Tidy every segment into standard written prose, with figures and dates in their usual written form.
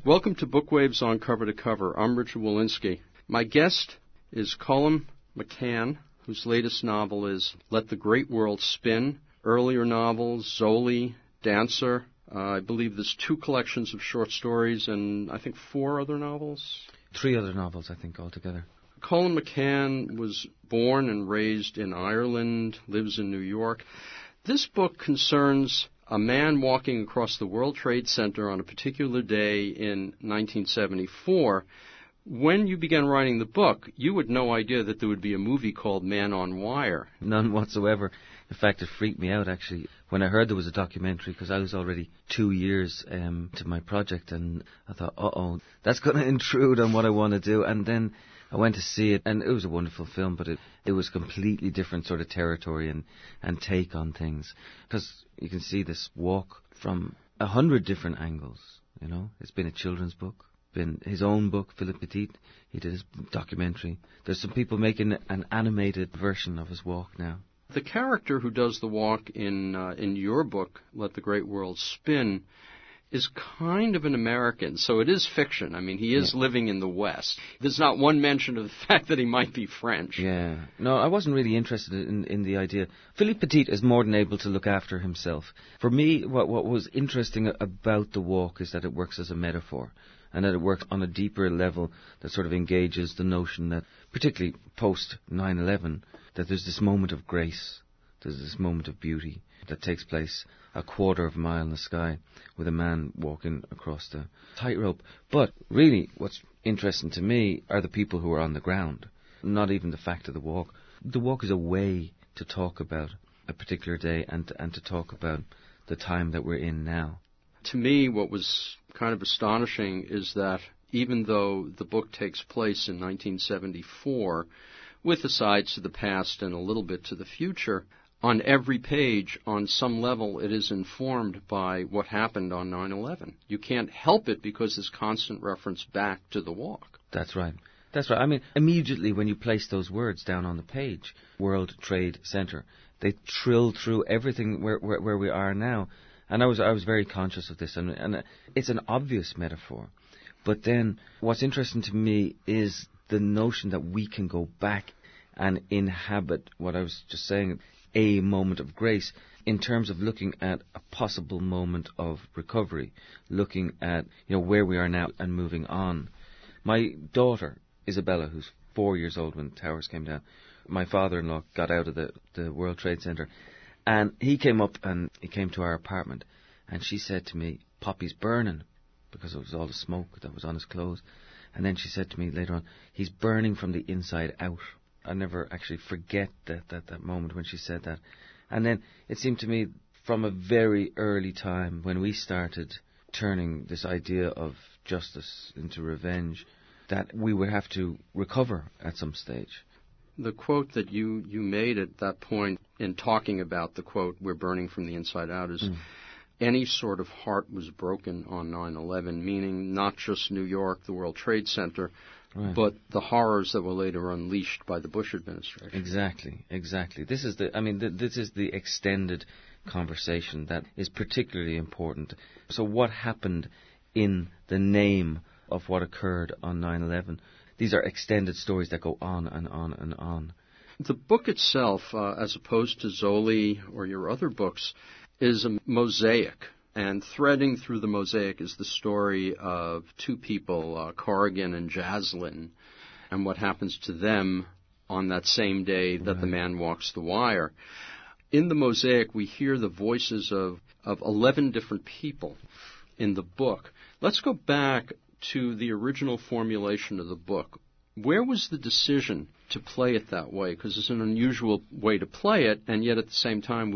Welcome to Bookwaves on Cover to Cover. I'm Richard Walensky. My guest is Colum McCann, whose latest novel is Let the Great World Spin. Earlier novels, Zoli, Dancer. I believe there's 2 collections of short stories and I think 4 other novels. 3 other novels, I think, altogether. Colum McCann was born and raised in Ireland, lives in New York. This book concerns a man walking across the World Trade Center on a particular day in 1974. When you began writing the book, you had no idea that there would be a movie called Man on Wire. None whatsoever. In fact, it freaked me out, actually, when I heard there was a documentary, because I was already 2 years to my project, and I thought, that's going to intrude on what I want to do. And then I went to see it, and it was a wonderful film, but it was completely different sort of territory and take on things. Because you can see this walk from 100 different angles, you know. It's been a children's book, been his own book, Philippe Petit. He did his documentary. There's some people making an animated version of his walk now. The character who does the walk in your book, Let the Great World Spin, is kind of an American, so it is fiction. I mean, he is living in the West. There's not one mention of the fact that he might be French. Yeah. No, I wasn't really interested in the idea. Philippe Petit is more than able to look after himself. For me, what was interesting about the walk is that it works as a metaphor, and that it works on a deeper level that sort of engages the notion that, particularly post 9/11, that there's this moment of grace, there's this moment of beauty that takes place a quarter of a mile in the sky with a man walking across the tightrope. But really, what's interesting to me are the people who are on the ground, not even the fact of the walk. The walk is a way to talk about a particular day and to talk about the time that we're in now. To me, what was kind of astonishing is that even though the book takes place in 1974, with asides to the past and a little bit to the future, on every page, on some level, it is informed by what happened on 9/11. You can't help it because there's constant reference back to the walk. That's right. That's right. I mean, immediately when you place those words down on the page, World Trade Center, they trill through everything where we are now. And I was very conscious of this, and it's an obvious metaphor. But then what's interesting to me is the notion that we can go back and inhabit what I was just saying, a moment of grace, in terms of looking at a possible moment of recovery, looking at where we are now and moving on. My daughter, Isabella, who's 4 years old when the towers came down, my father-in-law got out of the World Trade Center, and he came up and he came to our apartment, and she said to me, "Poppy's burning," because it was all the smoke that was on his clothes. And then she said to me later on, "He's burning from the inside out." I never actually forget that moment when she said that. And then it seemed to me from a very early time when we started turning this idea of justice into revenge, that we would have to recover at some stage. The quote that you made at that point in talking about the quote, "We're burning from the inside out," is any sort of heart was broken on 9/11, meaning not just New York, the World Trade Center, right, but the horrors that were later unleashed by the Bush administration. Exactly. This is this is the extended conversation that is particularly important. So what happened in the name of what occurred on 9/11? These are extended stories that go on and on and on. The book itself, as opposed to Zoli or your other books, is a mosaic. And threading through the mosaic is the story of 2 people, Corrigan and Jaslyn, and what happens to them on that same day that the man walks the wire. In the mosaic, we hear the voices of 11 different people in the book. Let's go back to the original formulation of the book. Where was the decision to play it that way? Because it's an unusual way to play it, and yet at the same time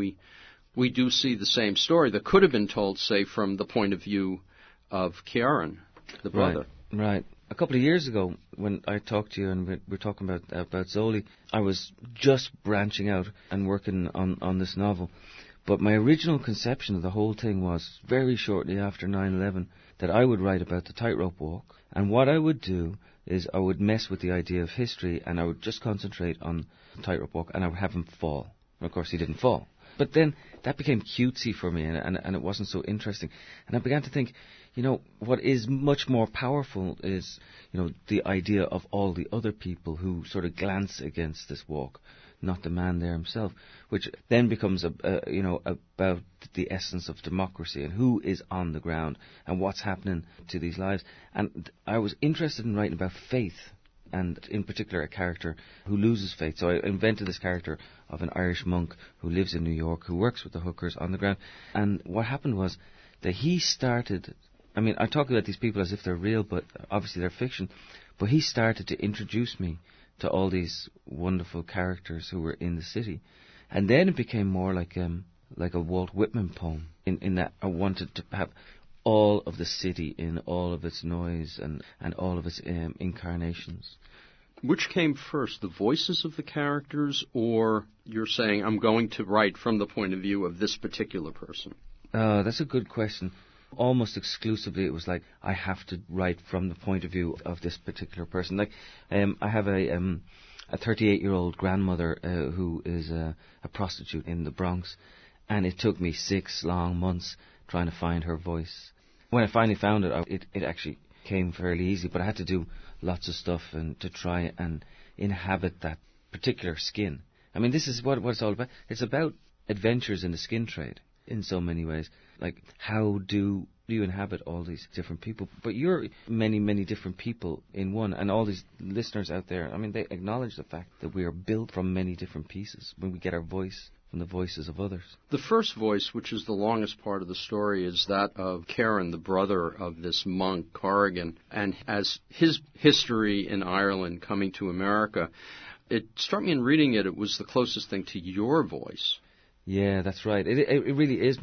we do see the same story that could have been told, say, from the point of view of Kieran, the brother. Right. A couple of years ago, when I talked to you and we were talking about Zoli, I was just branching out and working on this novel. But my original conception of the whole thing was very shortly after 9/11 that I would write about the tightrope walk. And what I would do is I would mess with the idea of history and I would just concentrate on the tightrope walk and I would have him fall. And of course, he didn't fall. But then that became cutesy for me, and it wasn't so interesting. And I began to think, what is much more powerful is, the idea of all the other people who sort of glance against this walk, not the man there himself, which then becomes, about the essence of democracy and who is on the ground and what's happening to these lives. And I was interested in writing about faith, and in particular a character who loses faith. So I invented this character of an Irish monk who lives in New York, who works with the hookers on the ground. And what happened was that he started, I talk about these people as if they're real, but obviously they're fiction, but he started to introduce me to all these wonderful characters who were in the city. And then it became more like a Walt Whitman poem, in that I wanted to have all of the city in all of its noise and all of its incarnations. Which came first, the voices of the characters, or you're saying, I'm going to write from the point of view of this particular person? That's a good question. Almost exclusively, it was like, I have to write from the point of view of this particular person. Like, I have a 38-year-old grandmother who is a prostitute in the Bronx, and it took me 6 long months trying to find her voice. When I finally found it, it actually came fairly easy, but I had to do lots of stuff and to try and inhabit that particular skin. This is what it's all about. It's about adventures in the skin trade in so many ways. Like, how do you inhabit all these different people? But you're many, many different people in one, and all these listeners out there, they acknowledge the fact that we are built from many different pieces when we get our voice from the voices of others. The first voice, which is the longest part of the story, is that of Kieran, the brother of this monk, Corrigan, and as his history in Ireland coming to America. It struck me in reading it was the closest thing to your voice. Yeah, that's right. It really is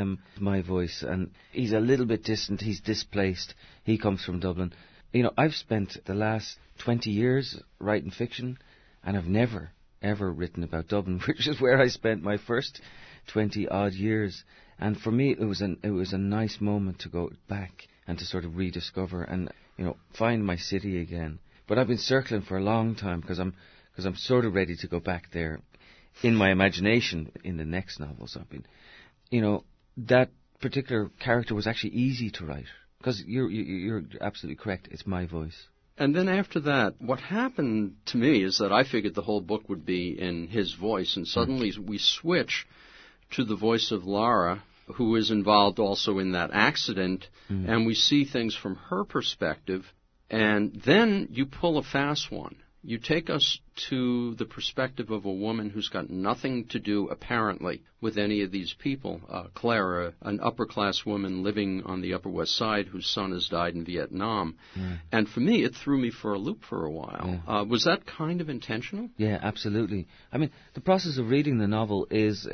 my voice, and he's a little bit distant. He's displaced. He comes from Dublin. I've spent the last 20 years writing fiction, and I've never ever written about Dublin, which is where I spent my first 20-odd years. And for me, it was a nice moment to go back and to sort of rediscover and find my city again. But I've been circling for a long time because I'm sort of ready to go back there in my imagination in the next novel. So I've been, that particular character was actually easy to write because you're absolutely correct. It's my voice. And then after that, what happened to me is that I figured the whole book would be in his voice, and suddenly we switch to the voice of Lara, who is involved also in that accident, and we see things from her perspective, and then you pull a fast one. You take us to the perspective of a woman who's got nothing to do, apparently, with any of these people. Clara, an upper-class woman living on the Upper West Side whose son has died in Vietnam. And for me, it threw me for a loop for a while. Was that kind of intentional? Yeah, absolutely. The process of reading the novel is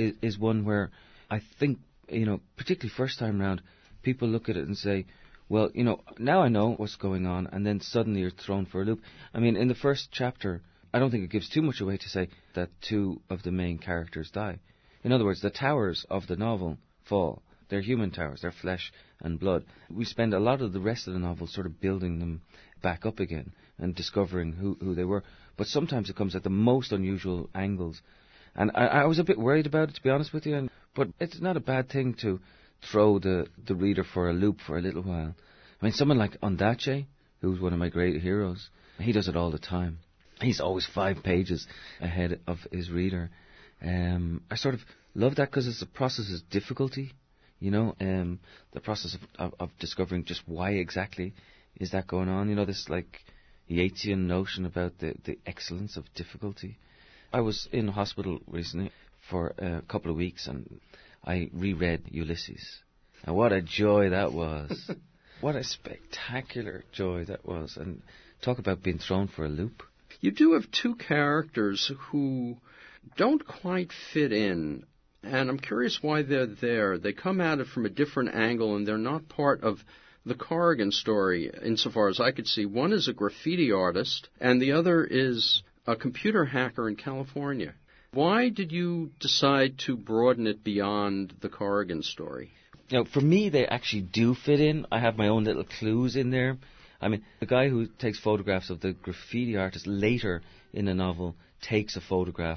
one where I think, particularly first time round, people look at it and say, well, now I know what's going on, and then suddenly you're thrown for a loop. In the first chapter, I don't think it gives too much away to say that 2 of the main characters die. In other words, the towers of the novel fall. They're human towers, they're flesh and blood. We spend a lot of the rest of the novel sort of building them back up again and discovering who they were. But sometimes it comes at the most unusual angles. And I was a bit worried about it, to be honest with you, but it's not a bad thing to throw the reader for a loop for a little while. Someone like Ondaatje, who's one of my great heroes, he does it all the time. He's always 5 pages ahead of his reader. I sort of love that because it's a process of difficulty, the process of discovering just why exactly is that going on. This like Yeatsian notion about the excellence of difficulty. I was in hospital recently for a couple of weeks and I reread Ulysses. And what a joy that was. What a spectacular joy that was. And talk about being thrown for a loop. You do have 2 characters who don't quite fit in. And I'm curious why they're there. They come at it from a different angle and they're not part of the Corrigan story insofar as I could see. One is a graffiti artist and the other is a computer hacker in California. Why did you decide to broaden it beyond the Corrigan story? For me, they actually do fit in. I have my own little clues in there. The guy who takes photographs of the graffiti artist later in the novel takes a photograph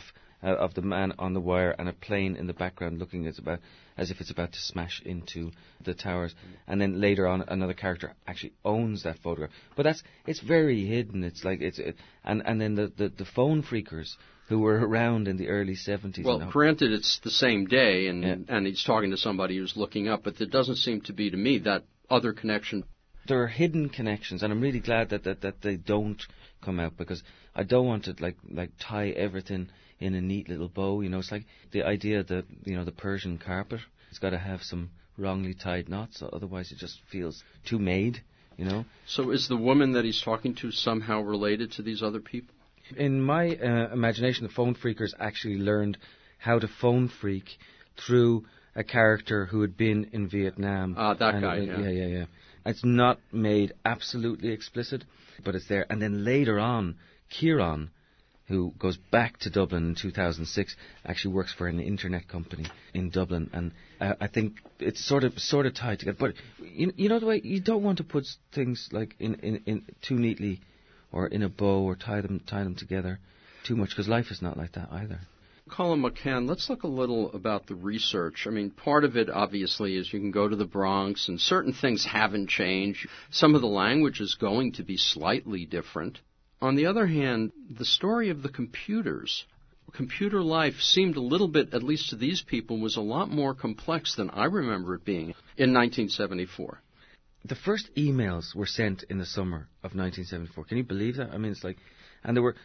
of the man on the wire and a plane in the background looking as if it's about to smash into the towers. And then later on, another character actually owns that photograph. But it's very hidden. It's like and then the phone freakers who were around in the early 70s. Well, granted, it's the same day, and he's talking to somebody who's looking up, but there doesn't seem to be, to me, that other connection. There are hidden connections, and I'm really glad that they don't come out, because I don't want to like tie everything in a neat little bow. It's like the idea that the Persian carpet. It's got to have some wrongly tied knots, otherwise it just feels too made. So is the woman that he's talking to somehow related to these other people? In my imagination, the phone freakers actually learned how to phone freak through a character who had been in Vietnam. That guy, yeah. Yeah. It's not made absolutely explicit, but it's there. And then later on, Kieran, who goes back to Dublin in 2006, actually works for an internet company in Dublin. And I think it's sort of tied together. But you know the way you don't want to put things like in too neatly or in a bow or tie them together too much, because life is not like that either. Colin McCann, let's look a little about the research. I mean, part of it, obviously, is you can go to the Bronx, and certain things haven't changed. Some of the language is going to be slightly different. On the other hand, the story of the computers, computer life seemed a little bit, at least to these people, was a lot more complex than I remember it being in 1974. The first emails were sent in the summer of 1974. Can you believe that? I mean, it's like... And there were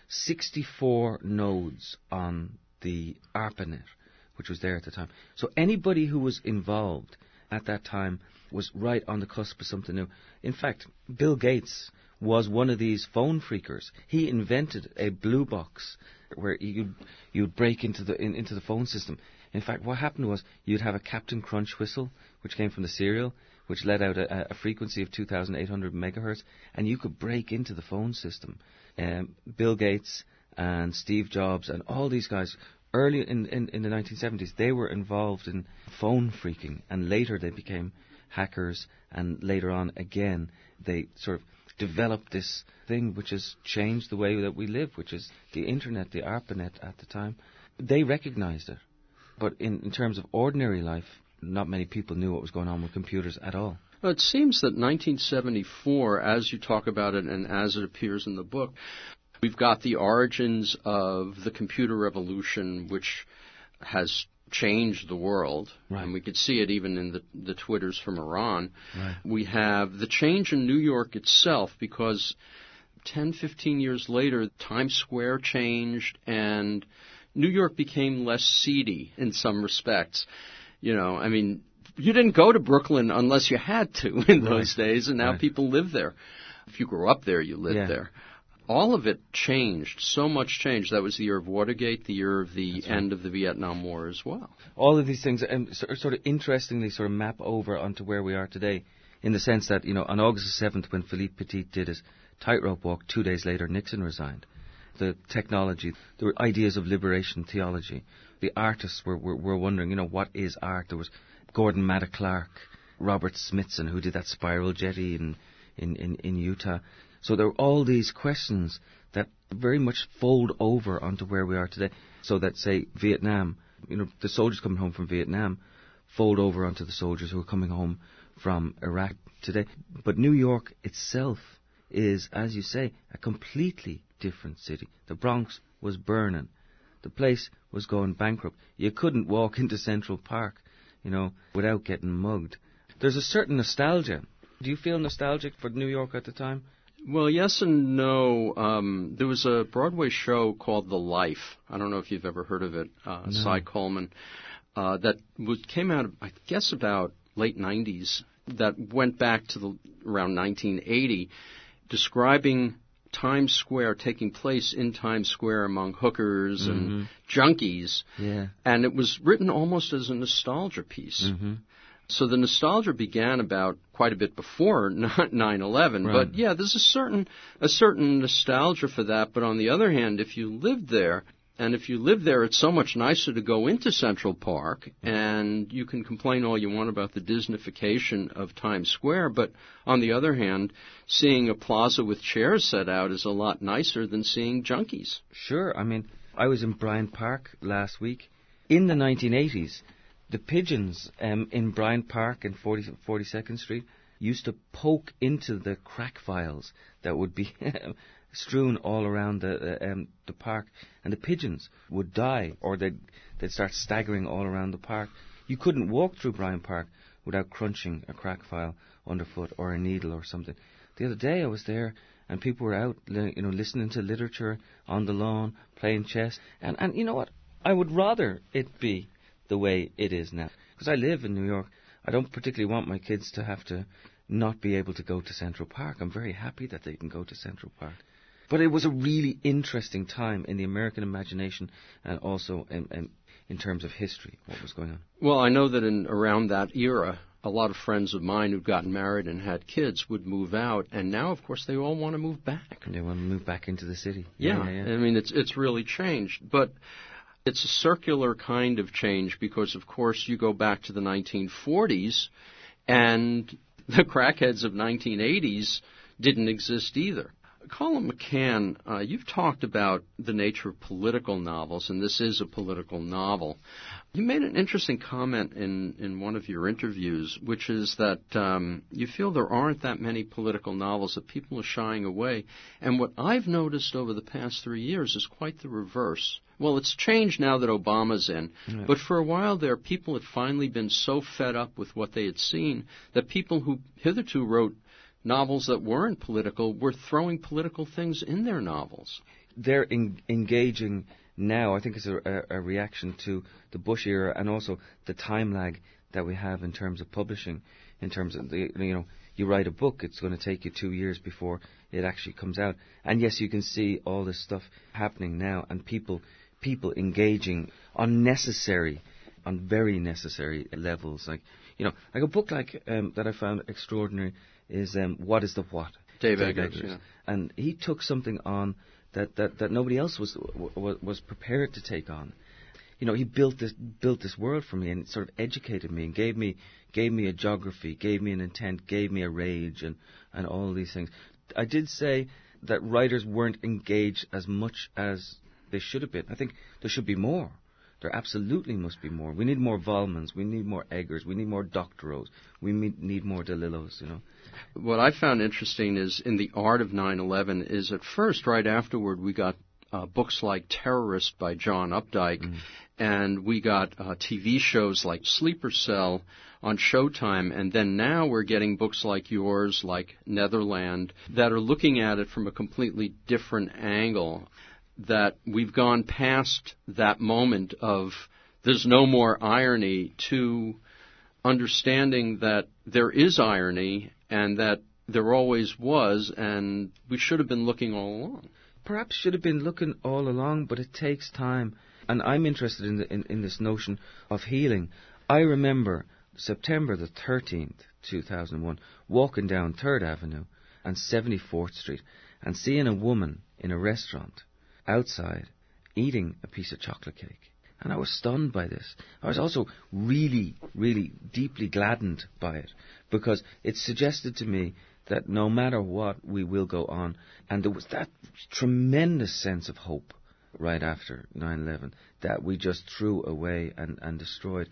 64 nodes on the ARPANET, which was there at the time. So anybody who was involved at that time was right on the cusp of something new. In fact, Bill Gates was one of these phone freakers. He invented a blue box where you'd break into the phone system. In fact, what happened was you'd have a Captain Crunch whistle, which came from the cereal, which let out a frequency of 2,800 megahertz, and you could break into the phone system. Bill Gates and Steve Jobs and all these guys, early in the 1970s, they were involved in phone freaking, and later they became hackers, and later on again they sort of developed this thing which has changed the way that we live, which is the internet, the ARPANET at the time. They recognized it, but in terms of ordinary life, not many people knew what was going on with computers at all. Well, it seems that 1974, as you talk about it and as it appears in the book, we've got the origins of the computer revolution, which has changed the world. Right. And we could see it even in the Twitters from Iran. Right. We have the change in New York itself, because 10, 15 years later, Times Square changed and New York became less seedy in some respects. I mean, you didn't go to Brooklyn unless you had to in those days, and now people live there. If you grew up there, you lived there. All of it changed. So much changed. That was the year of Watergate, the year of the end of the Vietnam War as well. All of these things sort of interestingly sort of map over onto where we are today, in the sense that, on August 7th, when Philippe Petit did his tightrope walk, 2 days later Nixon resigned. The technology, the ideas of liberation theology, the artists were wondering, what is art? There was Gordon Matta Clark, Robert Smithson, who did that spiral jetty in Utah. So there are all these questions that very much fold over onto where we are today. So that, say, Vietnam, the soldiers coming home from Vietnam fold over onto the soldiers who are coming home from Iraq today. But New York itself is, as you say, a completely different city. The Bronx was burning. The place was going bankrupt. You couldn't walk into Central Park, without getting mugged. There's a certain nostalgia. Do you feel nostalgic for New York at the time? Well, yes and no. There was a Broadway show called The Life. I don't know if you've ever heard of it. No. Cy Coleman. That came out, I guess, about late 90s. That went back to around 1980, describing Times Square, taking place in Times Square among hookers and junkies. Yeah. And it was written almost as a nostalgia piece. Mm-hmm. So the nostalgia began about quite a bit before 9/11. Right. But yeah, there's a certain nostalgia for that. But on the other hand, if you lived there, it's so much nicer to go into Central Park, and you can complain all you want about the Disneyfication of Times Square, but on the other hand, seeing a plaza with chairs set out is a lot nicer than seeing junkies. Sure. I mean, I was in Bryant Park last week. In the 1980s, the pigeons in Bryant Park and 42nd Street used to poke into the crack files that would be strewn all around the park, and the pigeons would die, or they'd start staggering all around the park. You couldn't walk through Bryant Park without crunching a crack file underfoot or a needle or something. The other day I was there, and people were out, listening to literature on the lawn, playing chess, and you know what? I would rather it be the way it is now, because I live in New York. I don't particularly want my kids to have to not be able to go to Central Park. I'm very happy that they can go to Central Park. But it was a really interesting time in the American imagination, and also in terms of history, what was going on. Well, I know that around that era, a lot of friends of mine who'd gotten married and had kids would move out, and now, of course, they all want to move back. And they want to move back into the city. Yeah. I mean, it's really changed. But it's a circular kind of change because, of course, you go back to the 1940s, and the crackheads of 1980s didn't exist either. Colin McCann, you've talked about the nature of political novels, and this is a political novel. You made an interesting comment in one of your interviews, which is that you feel there aren't that many political novels, that people are shying away. And what I've noticed over the past 3 years is quite the reverse. Well, it's changed now that Obama's in, but for a while there, people had finally been so fed up with what they had seen that people who hitherto wrote novels that weren't political were throwing political things in their novels. They're engaging now, I think it's a reaction to the Bush era, and also the time lag that we have in terms of publishing, in terms of you write a book, it's going to take you 2 years before it actually comes out. And yes, you can see all this stuff happening now, and people engaging on very necessary levels. Like a book like that I found extraordinary is What is the What? Dave Eggers. Yeah. And he took something on that nobody else was prepared to take on. He built this world for me, and sort of educated me and gave me a geography, gave me an intent, gave me a rage, and all these things. I did say that writers weren't engaged as much as they should have been. I think there should be more. There absolutely must be more. We need more Volmans. We need more Eggers. We need more Doctorow's. We need more DeLillos, What I found interesting is in The Art of 9/11 is at first, right afterward, we got books like Terrorist by John Updike, and we got TV shows like Sleeper Cell on Showtime, and then now we're getting books like yours, like Netherland, that are looking at it from a completely different angle, that we've gone past that moment of there's no more irony to understanding that there is irony and that there always was, and we should have been looking all along. Perhaps should have been looking all along, but it takes time. And I'm interested in this notion of healing. I remember September the 13th, 2001, walking down 3rd Avenue and 74th Street and seeing a woman in a restaurant outside eating a piece of chocolate cake. And I was stunned by this. I was also really, really deeply gladdened by it, because it suggested to me that no matter what, we will go on. And there was that tremendous sense of hope right after 9/11 that we just threw away and destroyed.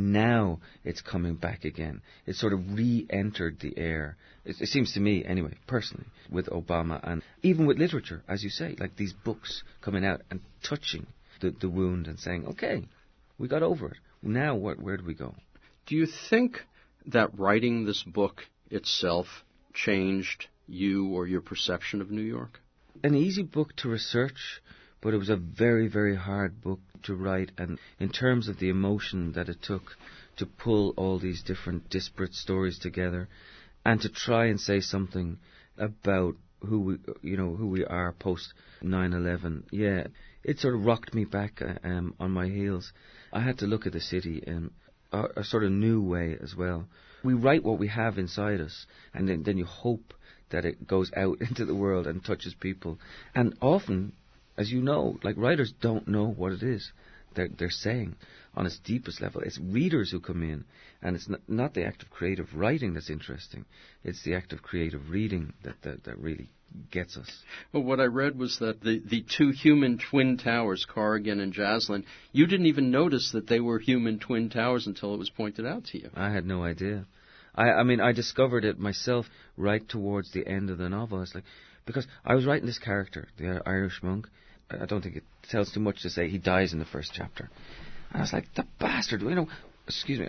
Now it's coming back again. It sort of re-entered the air. It seems to me, anyway, personally, with Obama, and even with literature, as you say, like these books coming out and touching the wound and saying, okay, we got over it. Now where do we go? Do you think that writing this book itself changed you or your perception of New York? An easy book to research, but it was a very, very hard book to write, and in terms of the emotion that it took to pull all these different disparate stories together and to try and say something about who we are post 9/11. Yeah, it sort of rocked me back on my heels. I had to look at the city in a sort of new way as well. We write what we have inside us, and then you hope that it goes out into the world and touches people. And often, as you know, like, writers don't know what it is. they're saying on its deepest level. It's readers who come in, and it's not the act of creative writing that's interesting. It's the act of creative reading that really gets us. Well, what I read was that the two human twin towers, Corrigan and Jaslyn, you didn't even notice that they were human twin towers until it was pointed out to you. I had no idea. I discovered it myself right towards the end of the novel. It's like, because I was writing this character, the Irish monk. I don't think it tells too much to say he dies in the first chapter. And I was like, the bastard, excuse me,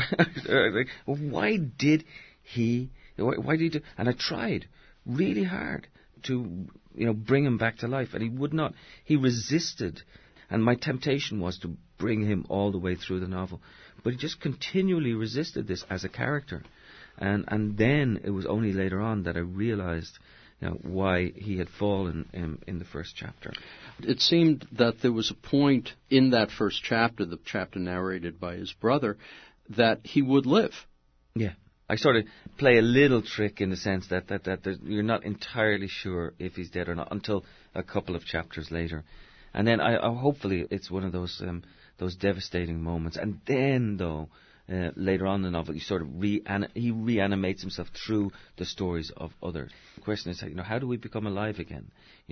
why did he do? And I tried really hard to, bring him back to life, and he would not. He resisted, and my temptation was to bring him all the way through the novel. But he just continually resisted this as a character. And then it was only later on that I realized why he had fallen in the first chapter. It seemed that there was a point in that first chapter, the chapter narrated by his brother, that he would live. Yeah. I sort of play a little trick in the sense that you're not entirely sure if he's dead or not until a couple of chapters later. And then I hopefully it's one of those devastating moments. And then, though, later on in the novel, he sort of he reanimates himself through the stories of others. The question is, how do we become alive again?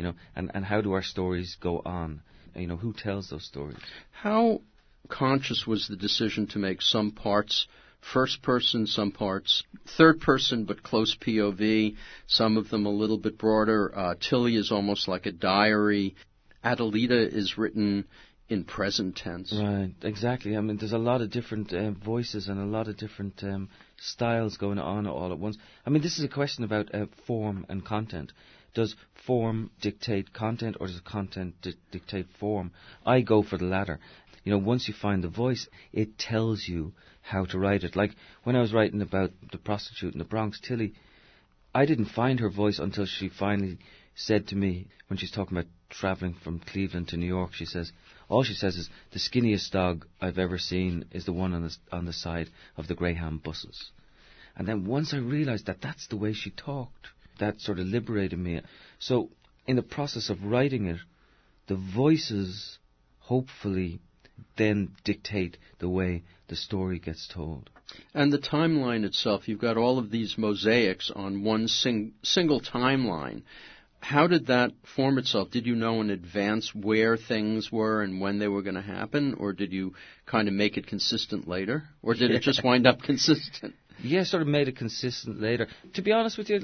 And how do our stories go on? Who tells those stories? How conscious was the decision to make some parts first person, some parts third person, but close POV, some of them a little bit broader? Tilly is almost like a diary. Adelita is written in present tense. Right, exactly. I mean, there's a lot of different voices and a lot of different styles going on all at once. I mean, this is a question about form and content. Does form dictate content, or does content dictate form? I go for the latter. Once you find the voice, it tells you how to write it. Like when I was writing about the prostitute in the Bronx, Tilly, I didn't find her voice until she finally said to me, when she's talking about travelling from Cleveland to New York, all she says is, the skinniest dog I've ever seen is the one on the side of the Greyhound buses. And then once I realised that that's the way she talked, that sort of liberated me. So in the process of writing it, the voices hopefully then dictate the way the story gets told. And the timeline itself, you've got all of these mosaics on one single timeline. How did that form itself? Did you know in advance where things were and when they were going to happen, or did you kind of make it consistent later? Or did it just wind up consistent? Yeah, sort of made it consistent later. To be honest with you,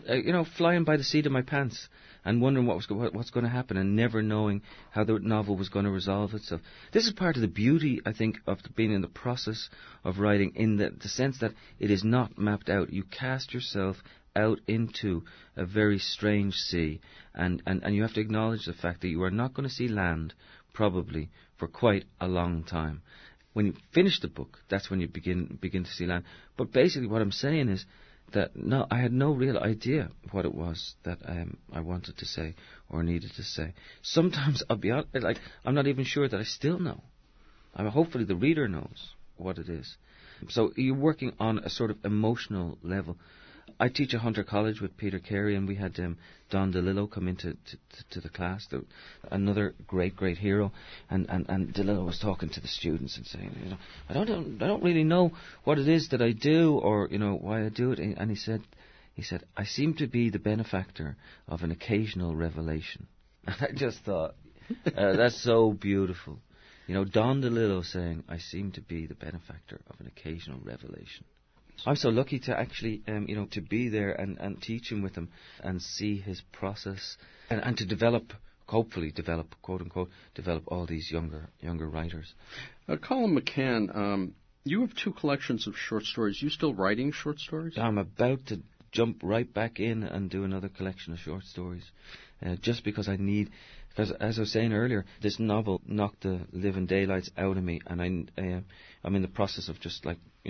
flying by the seat of my pants and wondering what's going to happen and never knowing how the novel was going to resolve itself. This is part of the beauty, I think, of being in the process of writing, in the sense that it is not mapped out. You cast yourself out into a very strange sea, and you have to acknowledge the fact that you are not going to see land, probably, for quite a long time. When you finish the book, that's when you begin to see land. But basically what I'm saying is that I had no real idea what it was that I wanted to say or needed to say. Sometimes I'll be I'm not even sure that I still know. Hopefully the reader knows what it is. So you're working on a sort of emotional level. I teach at Hunter College with Peter Carey, and we had Don DeLillo come into to the class, another great hero, and DeLillo was talking to the students and saying, I don't really know what it is that I do, or why I do it, and he said I seem to be the benefactor of an occasional revelation. And I just thought, that's so beautiful. Don DeLillo saying, I seem to be the benefactor of an occasional revelation. I'm so lucky to actually, to be there and teach him with him and see his process and to hopefully develop, quote unquote, develop all these younger writers. Colin McCann, you have 2 collections of short stories. You still writing short stories? I'm about to jump right back in and do another collection of short stories, just because because as I was saying earlier, this novel knocked the living daylights out of me, and I'm in the process of just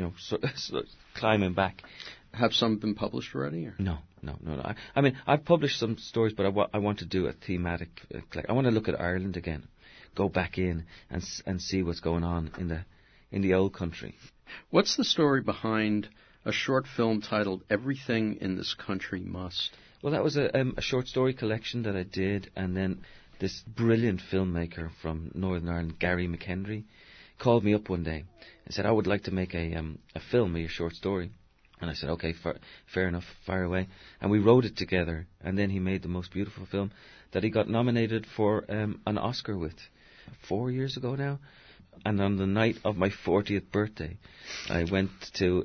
climbing back. Have some been published already? Or? No. I mean, I've published some stories, but I want to do a thematic. I want to look at Ireland again, go back in and see what's going on in the old country. What's the story behind a short film titled "Everything in This Country Must"? Well, that was a short story collection that I did, and then this brilliant filmmaker from Northern Ireland, Gary McKendry, called me up one day and said, I would like to make a film, a short story. And I said, okay, fair enough, fire away. And we wrote it together, and then he made the most beautiful film that he got nominated for an Oscar with 4 years ago now. And on the night of my 40th birthday, I went to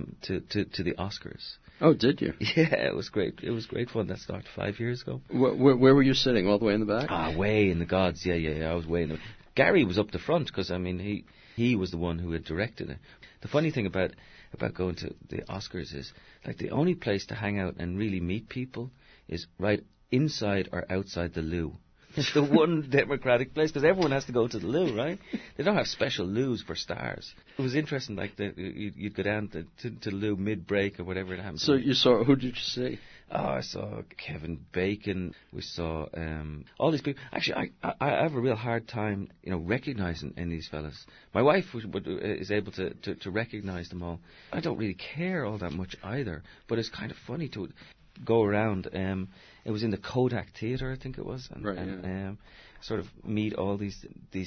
the Oscars. Oh, did you? Yeah, it was great. It was great fun. That started 5 years ago. Where were you sitting? All the way in the back? Way in the gods. Yeah. I was way in the... Gary was up the front because, I mean, he was the one who had directed it. The funny thing about going to the Oscars is, like, the only place to hang out and really meet people is right inside or outside the loo. It's the one democratic place, because everyone has to go to the loo, right? They don't have special loos for stars. It was interesting, like, you'd go down to the loo mid-break or whatever it happened. So you saw, who did you see? Oh, I saw Kevin Bacon. We saw all these people. Actually, I have a real hard time, recognizing any of these fellas. My wife is able to recognize them all. I don't really care all that much either, but it's kind of funny to go around. It was in the Kodak Theatre, I think it was, and sort of meet all these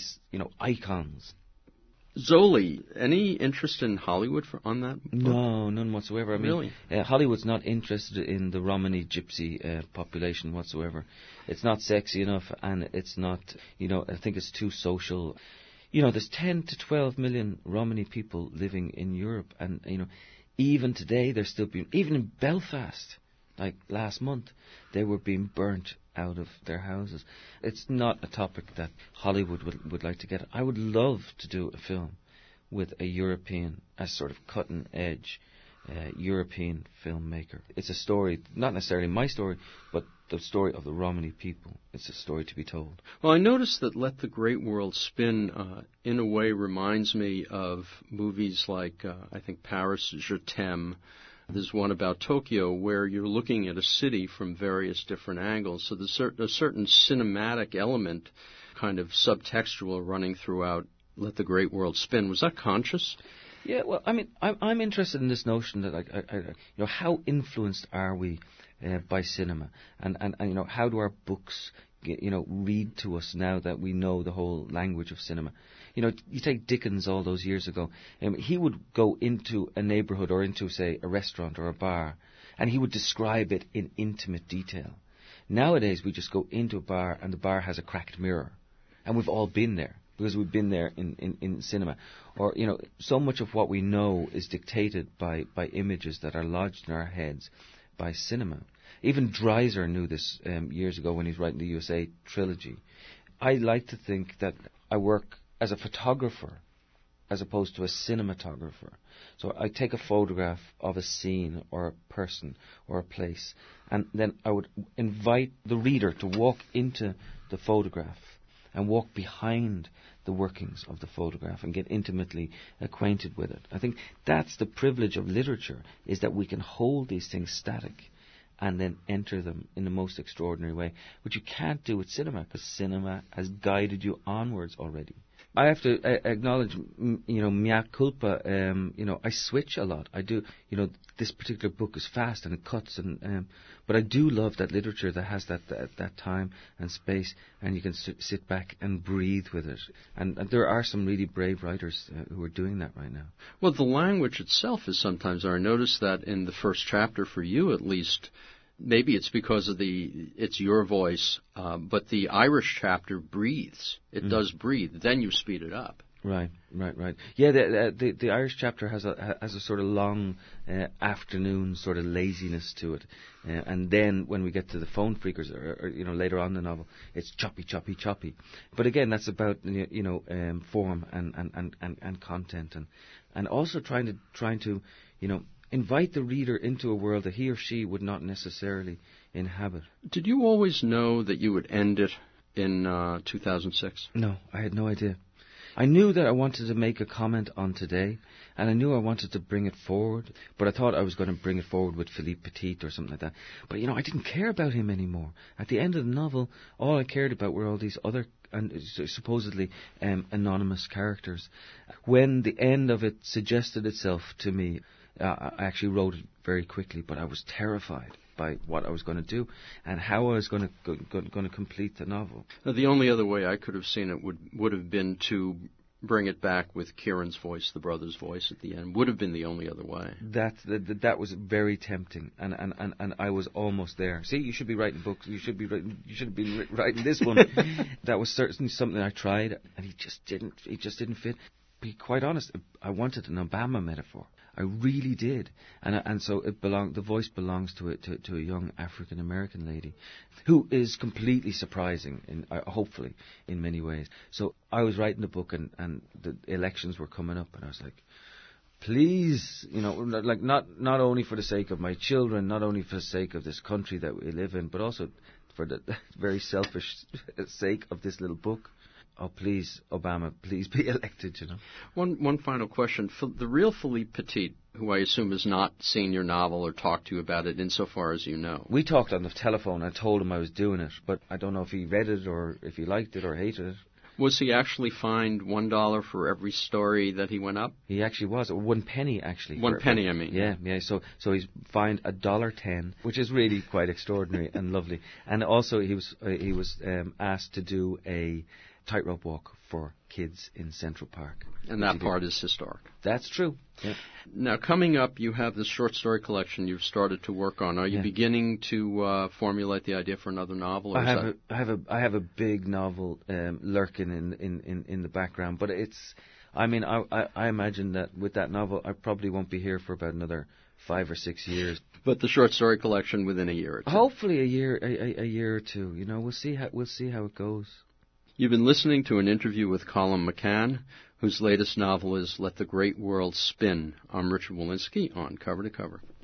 icons. Zoli, any interest in Hollywood on that book? No, none whatsoever. I mean, really? Hollywood's not interested in the Romani gypsy population whatsoever. It's not sexy enough, and it's not, I think it's too social. There's 10 to 12 million Romani people living in Europe, and, even today they're still being, even in Belfast, like last month, they were being burnt out of their houses. It's not a topic that Hollywood would like to get. I would love to do a film with a European, a sort of cutting-edge European filmmaker. It's a story, not necessarily my story, but the story of the Romani people. It's a story to be told. Well, I noticed that Let the Great World Spin, in a way, reminds me of movies like, I think, Paris, Je t'aime. There's one about Tokyo where you're looking at a city from various different angles. So there's a certain cinematic element, kind of subtextual, running throughout Let the Great World Spin. Was that conscious? Yeah, well, I mean, I'm interested in this notion that, how influenced are we by cinema? And how do our books, read to us now that we know the whole language of cinema? You take Dickens all those years ago. He would go into a neighbourhood or into, say, a restaurant or a bar, and he would describe it in intimate detail. Nowadays, we just go into a bar, and the bar has a cracked mirror. And we've all been there, because we've been there in cinema. Or, so much of what we know is dictated by images that are lodged in our heads by cinema. Even Dreiser knew this years ago when he was writing the USA trilogy. I like to think that I work as a photographer as opposed to a cinematographer. So I take a photograph of a scene or a person or a place, and then I would invite the reader to walk into the photograph and walk behind the workings of the photograph and get intimately acquainted with it. I think that's the privilege of literature, is that we can hold these things static and then enter them in the most extraordinary way, which you can't do with cinema, because cinema has guided you onwards already. I have to acknowledge, mea culpa. I switch a lot. I do. This particular book is fast and it cuts, but I do love that literature that has that time and space, and you can sit back and breathe with it. And there are some really brave writers who are doing that right now. Well, the language itself is sometimes. I noticed that in the first chapter, for you at least. Maybe it's because of it's your voice, but the Irish chapter breathes. It does breathe. Then you speed it up. Right. Yeah, the Irish chapter has a sort of long afternoon sort of laziness to it, and then when we get to the phone freakers, or later on in the novel, it's choppy. But again, that's about form and content, and also trying to invite the reader into a world that he or she would not necessarily inhabit. Did you always know that you would end it in 2006? No, I had no idea. I knew that I wanted to make a comment on today, and I knew I wanted to bring it forward, but I thought I was going to bring it forward with Philippe Petit or something like that. But, I didn't care about him anymore. At the end of the novel, all I cared about were all these other and supposedly anonymous characters. When the end of it suggested itself to me, I actually wrote it very quickly, but I was terrified by what I was going to do and how I was going to complete the novel. Now, the only other way I could have seen it would have been to bring it back with Kieran's voice, the brother's voice at the end. Would have been the only other way. That was very tempting, and I was almost there. See, you should be writing books. You should be writing this one. That was certainly something I tried, and he just didn't fit. Be quite honest, I wanted an Obama metaphor. I really did, and so the voice belongs to a young African American lady, who is completely surprising, hopefully in many ways. So I was writing the book, and the elections were coming up, and I was like, please, like not only for the sake of my children, not only for the sake of this country that we live in, but also for the very selfish sake of this little book. Oh, please, Obama, please be elected, One final question. The real Philippe Petit, who I assume has not seen your novel or talked to you about it insofar as you know. We talked on the telephone. I told him I was doing it, but I don't know if he read it or if he liked it or hated it. Was he actually fined $1 for every story that he went up? He actually was. 1 penny, actually. 1 penny, I mean. Yeah. So he's fined $1.10, which is really quite extraordinary and lovely. And also he was asked to do a tightrope walk for kids in Central Park. And that part is historic. That's true. Yeah. Now, coming up, you have this short story collection you've started to work on. Are you beginning to formulate the idea for another novel? Or I have a big novel lurking in the background, but I imagine that with that novel, I probably won't be here for about another 5 or 6 years. But the short story collection within a year or two. Hopefully a year or two. We'll see how it goes. You've been listening to an interview with Colum McCann, whose latest novel is Let the Great World Spin. I'm Richard Walensky on Cover to Cover.